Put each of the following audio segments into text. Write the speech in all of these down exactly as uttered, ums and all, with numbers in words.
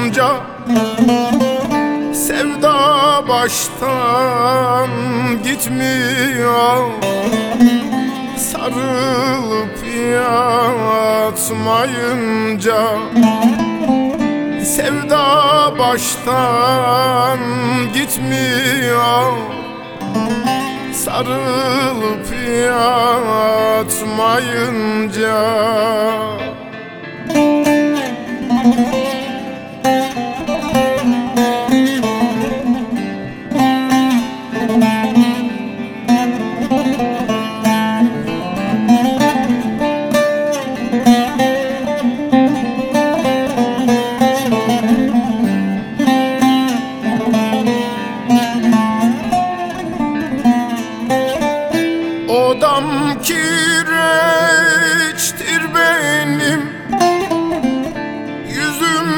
mayınca sevda baştan gitmiyor. Sarılıp yatmayınca sevda baştan gitmiyor. Sarılıp yatmayınca. Odam kireçtir benim, yüzüm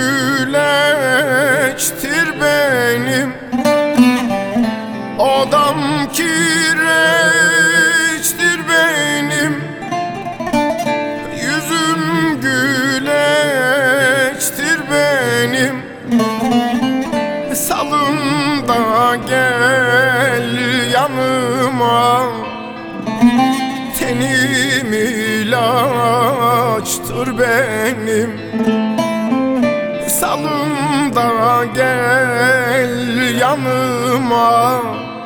güleçtir benim. Odam kireçtir benim, yüzüm güleçtir benim. Salın da gel yanıma, tenim ilaçtır benim. Salın da gel yanıma,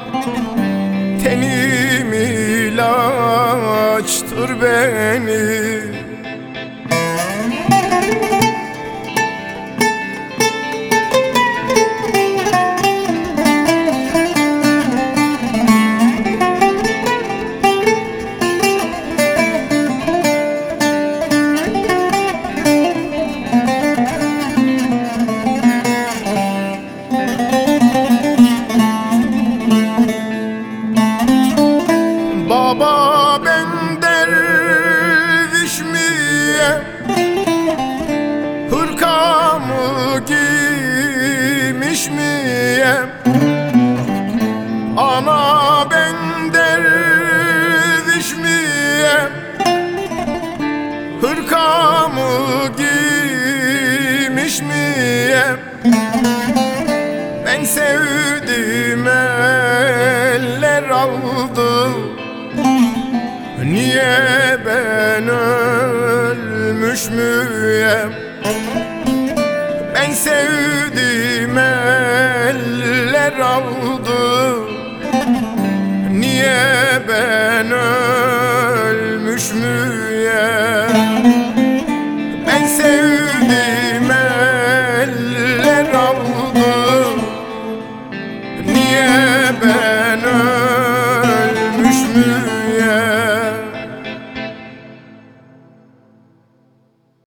tenim ilaçtır benim. Baba ben derviş miyim, hırkamı giymiş miyim? Ana ben derviş miyim, hırkamı giymiş miyim? Ben sevdim eller aldı, niye ben ölmüş müyem? Ben sevdim eller aldı, niye ben ölmüş müyem?